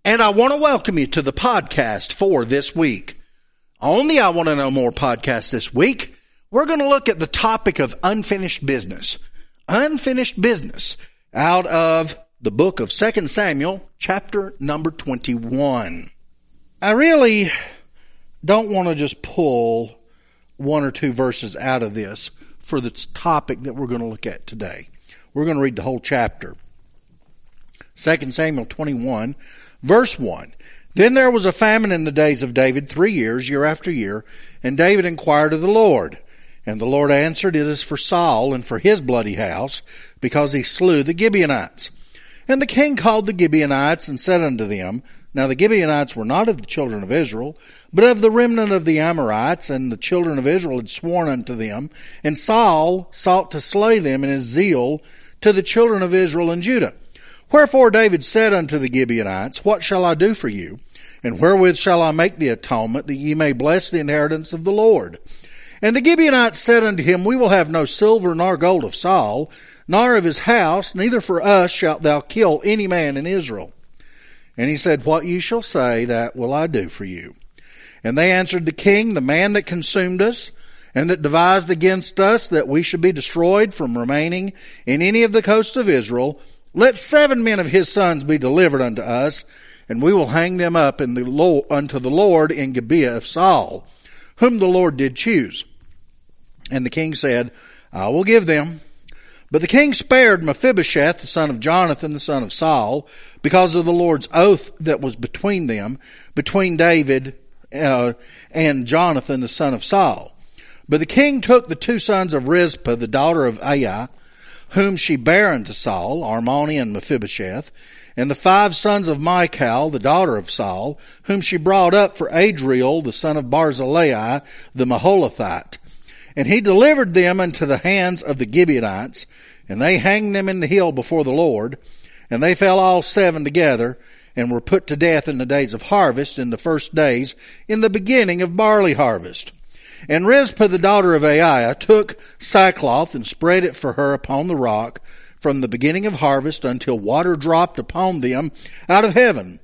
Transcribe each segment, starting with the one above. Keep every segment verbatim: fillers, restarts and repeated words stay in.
And I want to welcome you to the podcast for this week. On the I Want to Know More podcast this week, we're going to look at the topic of unfinished business. Unfinished business out of the book of Second Samuel, chapter number twenty-one. I really don't want to just pull one or two verses out of this for the topic that we're going to look at today. We're going to read the whole chapter. Second Samuel twenty-one, verse one. Then there was a famine in the days of David three years, year after year, and David inquired of the Lord. And the Lord answered, It is for Saul and for his bloody house, because he slew the Gibeonites. And the king called the Gibeonites and said unto them, Now the Gibeonites were not of the children of Israel, but of the remnant of the Amorites, and the children of Israel had sworn unto them. And Saul sought to slay them in his zeal to the children of Israel and Judah. Wherefore David said unto the Gibeonites, What shall I do for you? And wherewith shall I make the atonement, that ye may bless the inheritance of the Lord? And the Gibeonites said unto him, We will have no silver nor gold of Saul, nor of his house, neither for us shalt thou kill any man in Israel. And he said, What ye shall say, that will I do for you. And they answered the king, The man that consumed us, and that devised against us that we should be destroyed from remaining in any of the coasts of Israel, let seven men of his sons be delivered unto us, and we will hang them up in the Lord, unto the Lord in Gibeah of Saul, whom the Lord did choose. And the king said, I will give them. But the king spared Mephibosheth, the son of Jonathan, the son of Saul, because of the Lord's oath that was between them, between David uh, and Jonathan, the son of Saul. But the king took the two sons of Rizpah, the daughter of Aiah, whom she bare unto Saul, Armoni and Mephibosheth, and the five sons of Michal, the daughter of Saul, whom she brought up for Adriel, the son of Barzillai, the Maholathite. And he delivered them into the hands of the Gibeonites, and they hanged them in the hill before the Lord. And they fell all seven together, and were put to death in the days of harvest, in the first days, in the beginning of barley harvest. And Rizpah, the daughter of Aiah, took sackcloth and spread it for her upon the rock from the beginning of harvest until water dropped upon them out of heaven,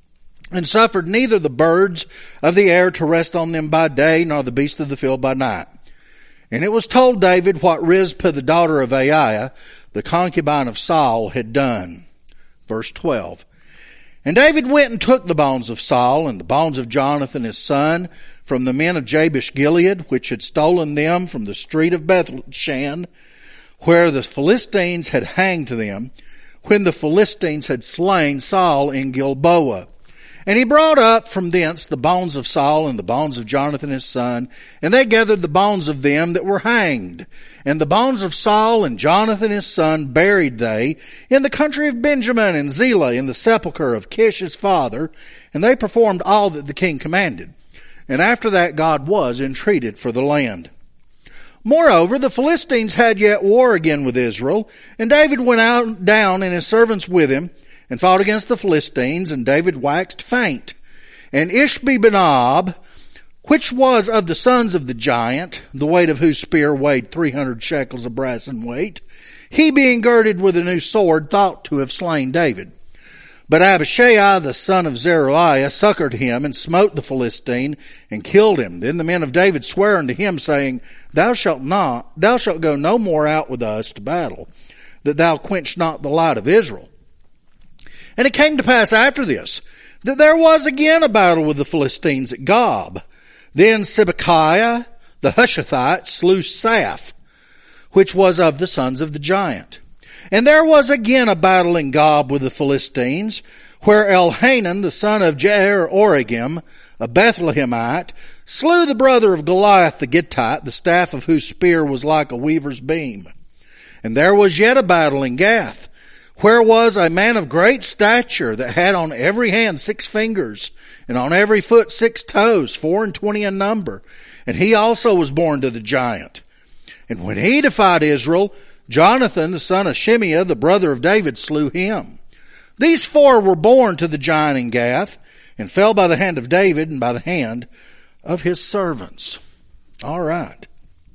and suffered neither the birds of the air to rest on them by day, nor the beasts of the field by night. And it was told David what Rizpah, the daughter of Aiah, the concubine of Saul, had done. Verse twelve. And David went and took the bones of Saul and the bones of Jonathan his son from the men of Jabesh Gilead, which had stolen them from the street of Bethshan, where the Philistines had hanged them, when the Philistines had slain Saul in Gilboa. And he brought up from thence the bones of Saul and the bones of Jonathan his son, and they gathered the bones of them that were hanged. And the bones of Saul and Jonathan his son buried they in the country of Benjamin and Zelah, in the sepulchre of Kish his father, and they performed all that the king commanded. And after that God was entreated for the land. Moreover, the Philistines had yet war again with Israel, and David went out down and his servants with him, and fought against the Philistines, and David waxed faint. And Ishbi-benob, which was of the sons of the giant, the weight of whose spear weighed three hundred shekels of brass in weight, he being girded with a new sword, thought to have slain David. But Abishai, the son of Zeruiah, succored him, and smote the Philistine, and killed him. Then the men of David sware unto him, saying, Thou shalt not, thou shalt go no more out with us to battle, that thou quench not the light of Israel. And it came to pass after this, that there was again a battle with the Philistines at Gob. Then Sibbecaiah the Hushathite slew Saph, which was of the sons of the giant. And there was again a battle in Gob with the Philistines, where Elhanan the son of Jair-Oregim, a Bethlehemite, slew the brother of Goliath the Gittite, the staff of whose spear was like a weaver's beam. And there was yet a battle in Gath, where was a man of great stature that had on every hand six fingers, and on every foot six toes, four and twenty in number. And he also was born to the giant. And when he defied Israel, Jonathan, the son of Shimeah, the brother of David, slew him. These four were born to the giant in Gath, and fell by the hand of David and by the hand of his servants. All right.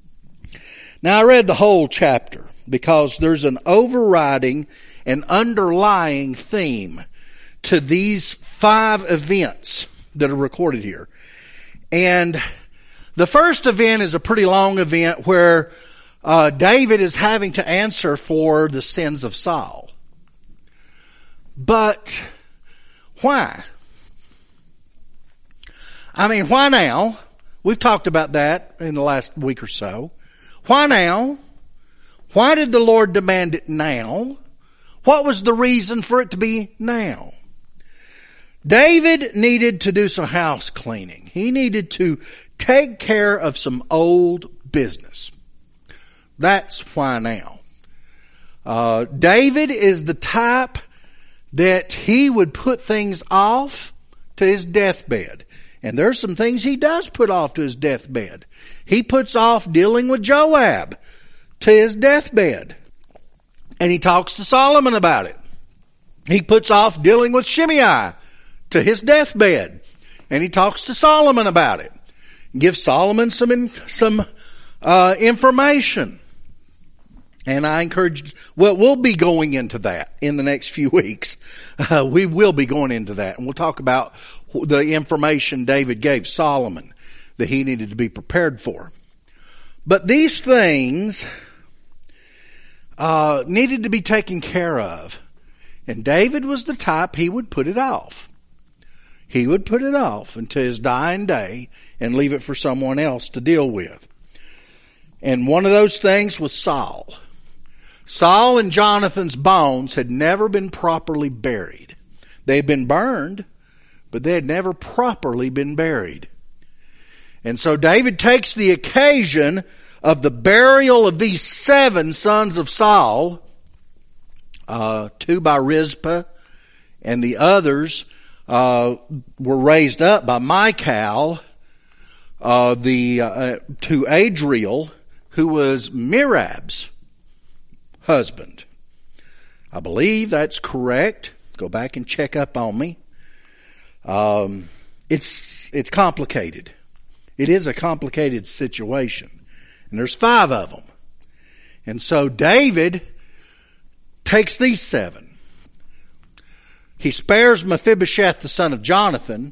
Now I read the whole chapter because there's an overriding and underlying theme to these five events that are recorded here. And the first event is a pretty long event where uh, David is having to answer for the sins of Saul. But why? I mean, why now? We've talked about that in the last week or so. Why now? Why did the Lord demand it now? What was the reason for it to be now? David needed to do some house cleaning. He needed to take care of some old business. That's why now. Uh, David is the type that he would put things off to his deathbed. And there's some things he does put off to his deathbed. He puts off dealing with Joab to his deathbed. And he talks to Solomon about it. He puts off dealing with Shimei to his deathbed. And he talks to Solomon about it. Gives Solomon some, some, uh, information. And I encourage, well, we'll be going into that in the next few weeks. Uh, we will be going into that. And we'll talk about the information David gave Solomon that he needed to be prepared for. But these things uh, needed to be taken care of. And David was the type, he would put it off. He would put it off until his dying day and leave it for someone else to deal with. And one of those things was Saul. Saul and Jonathan's bones had never been properly buried. They had been burned, but they had never properly been buried. And so David takes the occasion of the burial of these seven sons of Saul, uh, two by Rizpah, and the others uh, were raised up by Michal, uh, the uh, to Adriel, who was Merab's husband. I believe that's correct. Go back and check up on me. Um, it's, it's complicated. It is a complicated situation. And there's five of them. And so David takes these seven. He spares Mephibosheth, the son of Jonathan,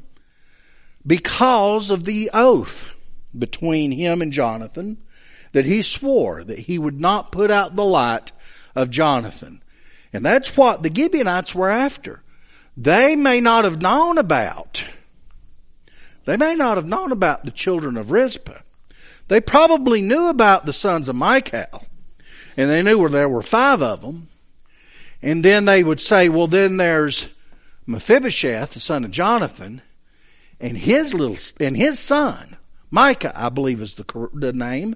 because of the oath between him and Jonathan that he swore that he would not put out the light of Jonathan. And that's what the Gibeonites were after. They may not have known about. They may not have known about the children of Rizpah. They probably knew about the sons of Michal. And they knew where there were five of them. And then they would say, well, then there's Mephibosheth, the son of Jonathan, and his little, and his son, Micah, I believe is the, the name.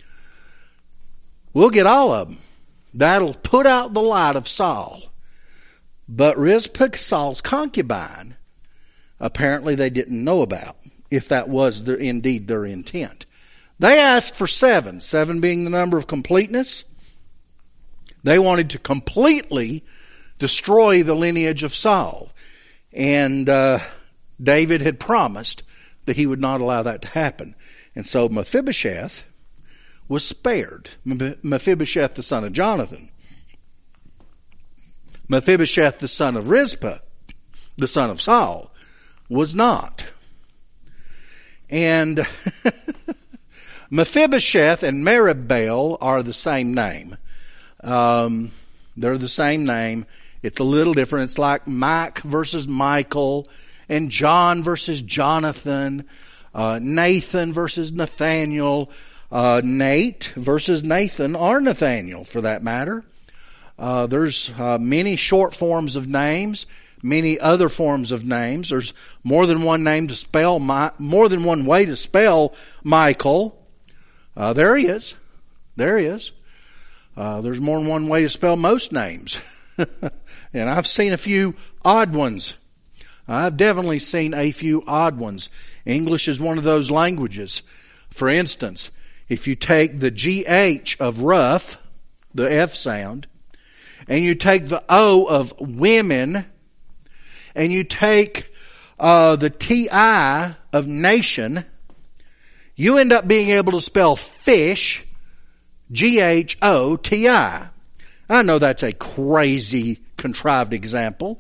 We'll get all of them. That'll put out the light of Saul. But Rizpah, Saul's concubine, apparently they didn't know about, if that was their, indeed their intent. They asked for seven, seven being the number of completeness. They wanted to completely destroy the lineage of Saul. And uh, David had promised that he would not allow that to happen. And so Mephibosheth was spared. Mephibosheth, the son of Jonathan. Mephibosheth, the son of Rizpah, the son of Saul, was not. And Mephibosheth and Merib-Baal are the same name. Um, they're the same name. It's a little different. It's like Mike versus Michael, and John versus Jonathan, uh, Nathan versus Nathaniel, uh, Nate versus Nathan or Nathaniel for that matter. Uh, there's uh, many short forms of names, many other forms of names. There's more than one name to spell, my, more than one way to spell Michael. Uh, there he is. There he is. Uh, there's more than one way to spell most names. And I've seen a few odd ones. I've definitely seen a few odd ones. English is one of those languages. For instance, if you take the G H of rough, the F sound, and you take the O of women, and you take uh, the T I of nation, you end up being able to spell fish, G H O T I. I know that's a crazy, contrived example,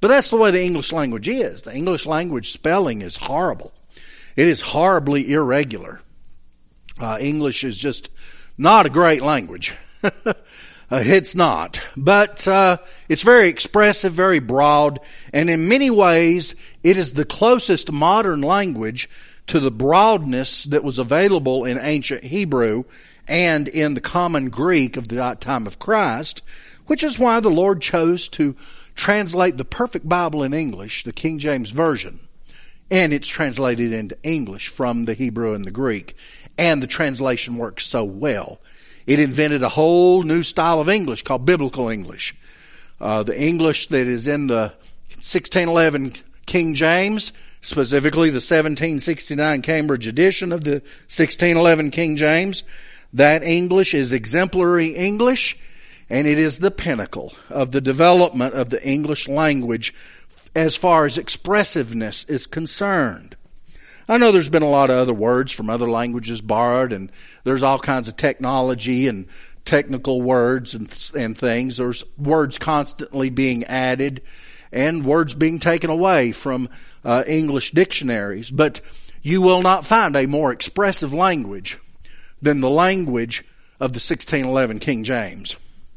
But that's the way the English language is. The English language spelling is horrible. It is horribly irregular. Uh, English is just not a great language. uh, it's not. But uh, it's very expressive, very broad, and in many ways it is the closest modern language to the broadness that was available in ancient Hebrew and in the common Greek of the time of Christ, which is why the Lord chose to translate the perfect Bible in English, the King James Version, and it's translated into English from the Hebrew and the Greek, and the translation works so well. It invented a whole new style of English called Biblical English. Uh, the English that is in the sixteen eleven King James, specifically the seventeen sixty-nine Cambridge edition of the sixteen eleven King James, that English is exemplary English, and it is the pinnacle of the development of the English language as far as expressiveness is concerned. I know there's been a lot of other words from other languages borrowed, and there's all kinds of technology and technical words and, and things. There's words constantly being added and words being taken away from uh, English dictionaries. But you will not find a more expressive language than the language of the sixteen eleven King James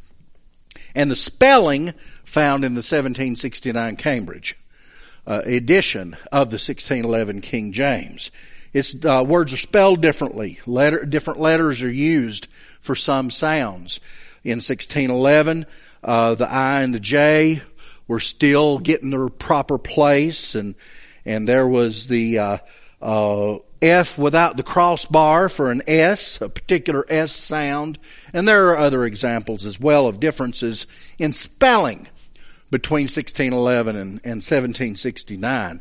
and the spelling found in the seventeen sixty-nine Cambridge uh, edition of the sixteen eleven King James. Its uh, words are spelled differently. Letter, different letters are used for some sounds. In sixteen eleven, uh, the I and the J were still getting their proper place, and and there was the uh, uh, F without the crossbar for an S, a particular S sound. And there are other examples as well of differences in spelling between sixteen eleven and, and seventeen sixty-nine.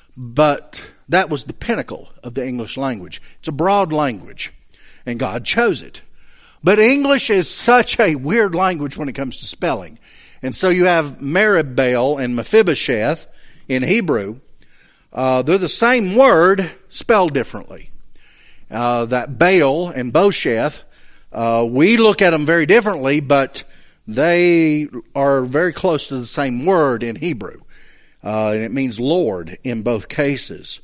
But that was the pinnacle of the English language. It's a broad language, and God chose it. But English is such a weird language when it comes to spelling. And so you have Merib-Baal and Mephibosheth in Hebrew. Uh, they're the same word, spelled differently. Uh, that Baal and Bosheth, uh, we look at them very differently, but they are very close to the same word in Hebrew. Uh, and it means Lord in both cases.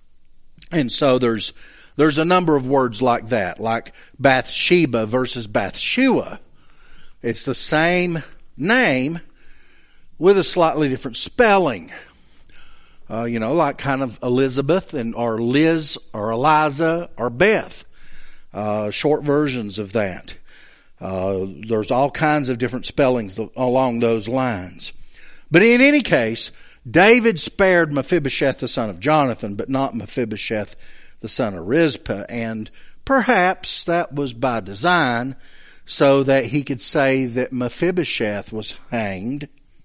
And so there's, there's a number of words like that, like Bathsheba versus Bathshua. It's the same name with a slightly different spelling. Uh, you know, like kind of Elizabeth and or Liz or Eliza or Beth. Uh, short versions of that. Uh, there's all kinds of different spellings along those lines. But in any case, David spared Mephibosheth the son of Jonathan, but not Mephibosheth the son of Rizpah. And perhaps that was by design so that he could say that Mephibosheth was hanged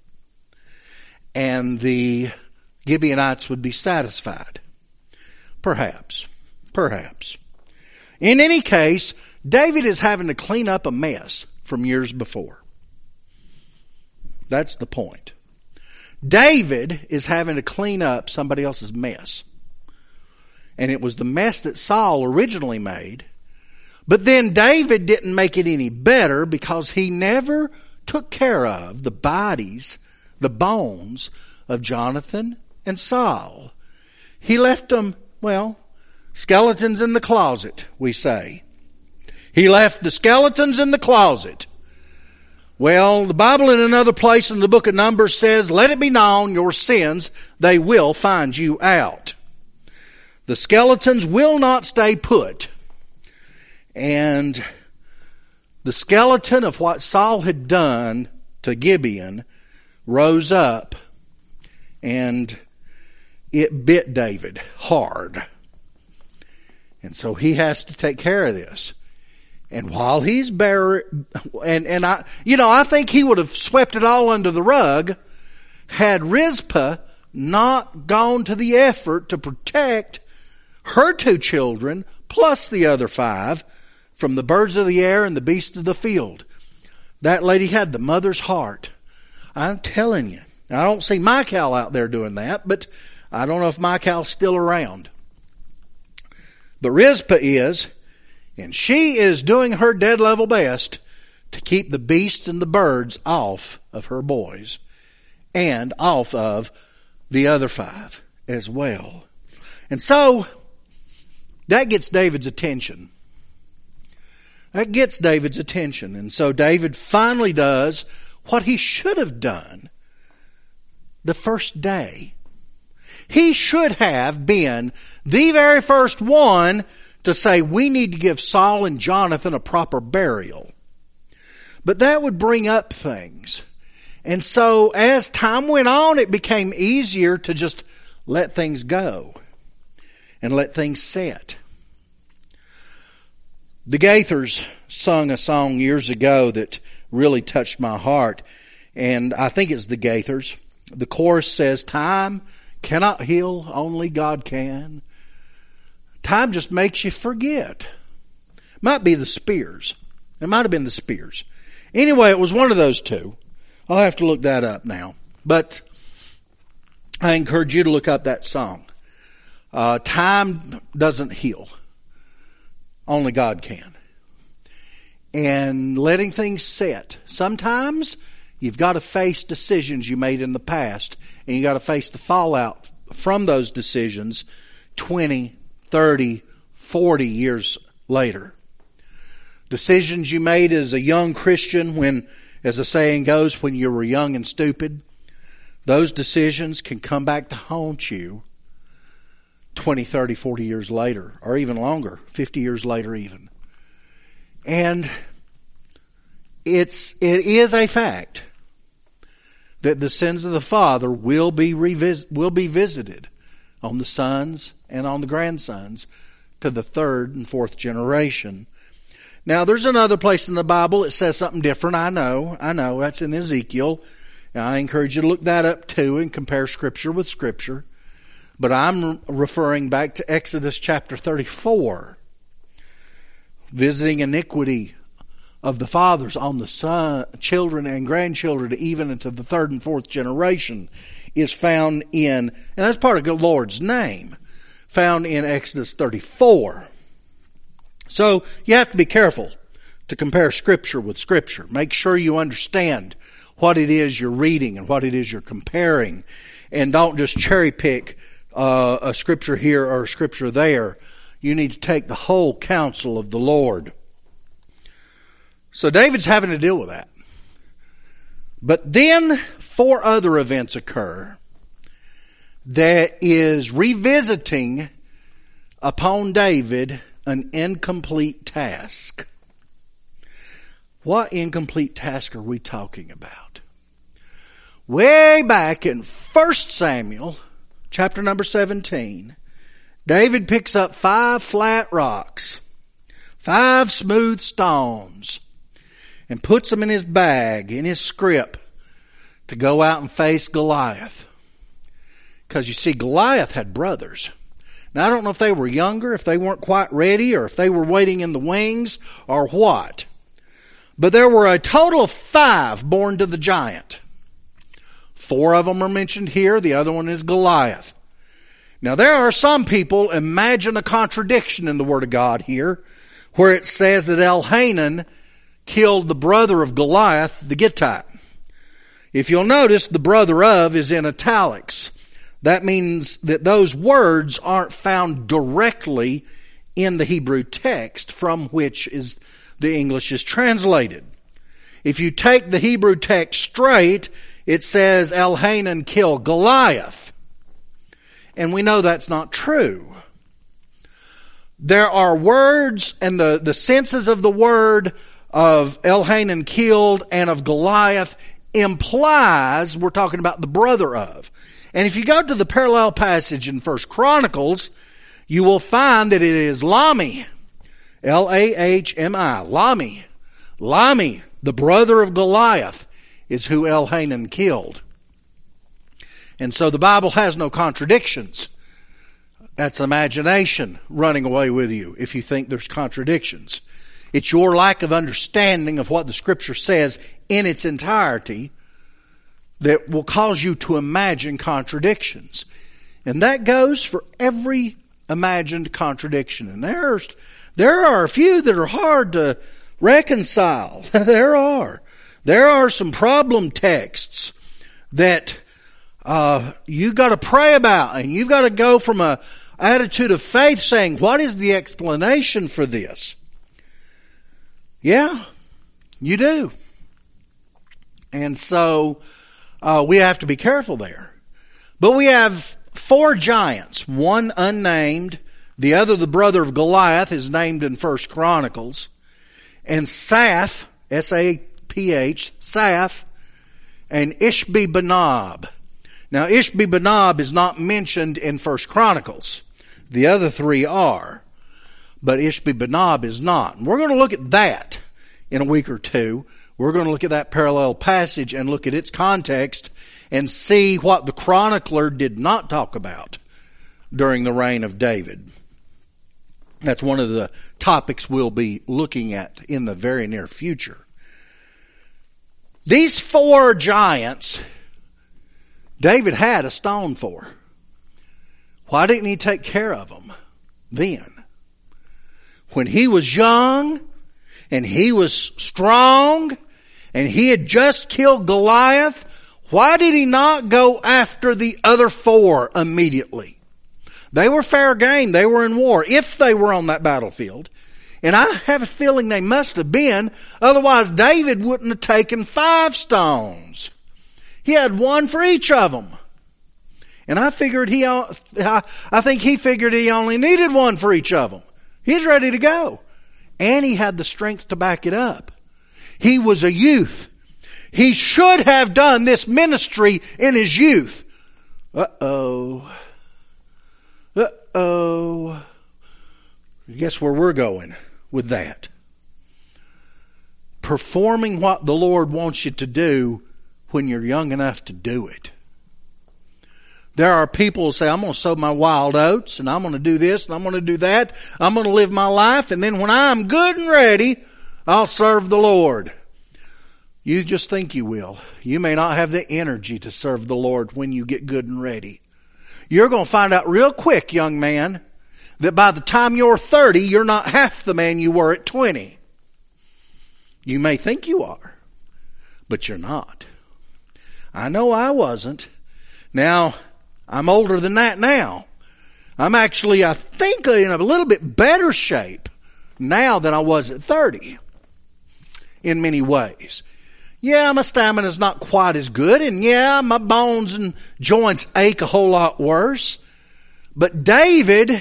and the Gibeonites would be satisfied. Perhaps. Perhaps. In any case, David is having to clean up a mess from years before. That's the point. David is having to clean up somebody else's mess. And it was the mess that Saul originally made. But then David didn't make it any better because he never took care of the bodies, the bones of Jonathan and Saul. He left them, well, skeletons in the closet, we say. He left the skeletons in the closet. Well, the Bible in another place in the book of Numbers says, let it be known your sins, they will find you out. The skeletons will not stay put. And the skeleton of what Saul had done to Gibeon rose up, and it bit David hard. And so he has to take care of this. And while he's buried, and, and I, you know, I think he would have swept it all under the rug had Rizpah not gone to the effort to protect her two children plus the other five from the birds of the air and the beasts of the field. That lady had the mother's heart. I'm telling you. I don't see Michal out there doing that, but I don't know if Michal's still around. But Rizpah is, and she is doing her dead level best to keep the beasts and the birds off of her boys. and off of the other five as well. And so, that gets David's attention. That gets David's attention. And so David finally does what he should have done the first day. He should have been the very first one to say, we need to give Saul and Jonathan a proper burial. But that would bring up things. And so as time went on, it became easier to just let things go and let things set. The Gaithers sung a song years ago that really touched my heart, and I think it's the Gaithers. The chorus says, time cannot heal, only God can. Time just makes you forget. Might be the Spears. It might have been the Spears. Anyway, it was one of those two. I'll have to look that up now. But I encourage you to look up that song. Uh, time doesn't heal. Only God can. And letting things set. Sometimes you've got to face decisions you made in the past, and you got to face the fallout from those decisions twenty, thirty, forty years later. Decisions you made as a young Christian when, as the saying goes, when you were young and stupid, those decisions can come back to haunt you twenty, thirty, forty years later, or even longer, fifty years later even. And it's, it is a fact that the sins of the father will be revis- will be visited on the sons and on the grandsons to the third and fourth generation. Now, there's another place in the Bible that says something different. I know, I know, that's in Ezekiel. And I encourage you to look that up too and compare Scripture with Scripture. But I'm referring back to Exodus chapter thirty-four. Visiting iniquity of the fathers on the son, children and grandchildren, even into the third and fourth generation, is found in, and that's part of the Lord's name, found in Exodus thirty-four. So you have to be careful to compare Scripture with Scripture. Make sure you understand what it is you're reading and what it is you're comparing. And don't just cherry pick uh, a Scripture here or a Scripture there. You need to take the whole counsel of the Lord. So David's having to deal with that. But then four other events occur that is revisiting upon David an incomplete task. What incomplete task are we talking about? Way back in First Samuel, chapter number seventeen, David picks up five flat rocks, five smooth stones, and puts them in his bag, in his scrip, to go out and face Goliath. Because you see, Goliath had brothers. Now, I don't know if they were younger, if they weren't quite ready, or if they were waiting in the wings, or what. But there were a total of five born to the giant. Four of them are mentioned here. The other one is Goliath. Now, there are some people imagine a contradiction in the Word of God here, where it says that Elhanan killed the brother of Goliath, the Gittite. If you'll notice, the brother of is in italics. That means that those words aren't found directly in the Hebrew text from which is the English is translated. If you take the Hebrew text straight, it says Elhanan killed Goliath. And we know that's not true. There are words, and the, the senses of the word of Elhanan killed and of Goliath implies we're talking about the brother of. And if you go to the parallel passage in First Chronicles, you will find that it is Lahmi, L A H M I, Lahmi. Lahmi, the brother of Goliath, is who Elhanan killed. And so the Bible has no contradictions. That's imagination running away with you if you think there's contradictions. It's your lack of understanding of what the Scripture says in its entirety that will cause you to imagine contradictions. And that goes for every imagined contradiction. And there's, there are a few that are hard to reconcile. There are. There are some problem texts that uh, you got to pray about, and you've got to go from a attitude of faith saying, what is the explanation for this? Yeah, you do. And so, uh, we have to be careful there. But we have four giants, one unnamed, the other the brother of Goliath is named in First Chronicles, and Saph, S A P H, Saph, and Ishbi-Benob. Now, Ishbi-Benob is not mentioned in First Chronicles. The other three are, but Ishbi-Benob is not. And we're going to look at that in a week or two. We're going to look at that parallel passage and look at its context and see what the chronicler did not talk about during the reign of David. That's one of the topics we'll be looking at in the very near future. These four giants, David had a stone for. Why didn't he take care of them then? When he was young and he was strong and he had just killed Goliath, why did he not go after the other four immediately? They were fair game. They were in war, if they were on that battlefield. And I have a feeling they must have been. Otherwise, David wouldn't have taken five stones. He had one for each of them. And I figured he, I think he figured he only needed one for each of them. He's ready to go. And he had the strength to back it up. He was a youth. He should have done this ministry in his youth. Uh-oh. Uh-oh. Guess where we're going with that? Performing what the Lord wants you to do when you're young enough to do it. There are people who say, I'm going to sow my wild oats, and I'm going to do this, and I'm going to do that. I'm going to live my life, and then when I'm good and ready, I'll serve the Lord. You just think you will. You may not have the energy to serve the Lord when you get good and ready. You're going to find out real quick, young man, that by the time you're thirty, you're not half the man you were at twenty. You may think you are, but you're not. I know I wasn't. Now, I'm older than that now. I'm actually, I think, in a little bit better shape now than I was at thirty in many ways. Yeah, my stamina's not quite as good, and yeah, my bones and joints ache a whole lot worse. But David,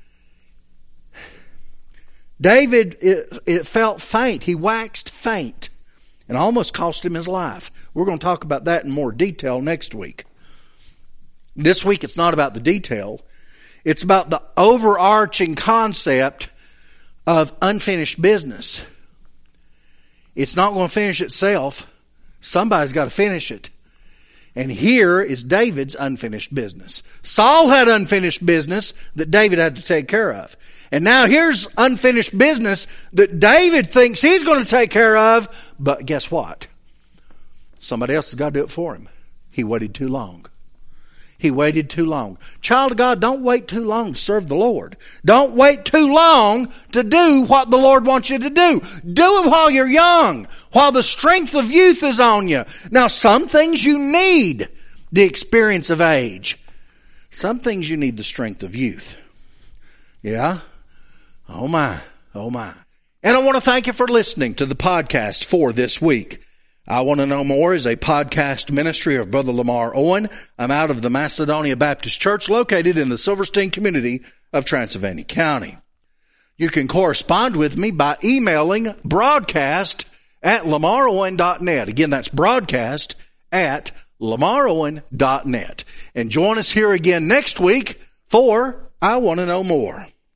David, it, it felt faint. He waxed faint and almost cost him his life. We're going to talk about that in more detail next week. This week it's not about the detail. It's about the overarching concept of unfinished business. It's not going to finish itself. Somebody's got to finish it. And here is David's unfinished business. Saul had unfinished business that David had to take care of. And now here's unfinished business that David thinks he's going to take care of. But guess what? Somebody else has got to do it for him. He waited too long. He waited too long. Child of God, don't wait too long to serve the Lord. Don't wait too long to do what the Lord wants you to do. Do it while you're young, while the strength of youth is on you. Now, some things you need the experience of age. Some things you need the strength of youth. Yeah? Oh my, oh my. And I want to thank you for listening to the podcast for this week. I Want to Know More is a podcast ministry of Brother Lamar Owen. I'm out of the Macedonia Baptist Church located in the Silverstein community of Transylvania County. You can correspond with me by emailing broadcast at lamar owen dot net. Again, that's broadcast at lamar owen dot net. And join us here again next week for I Want to Know More.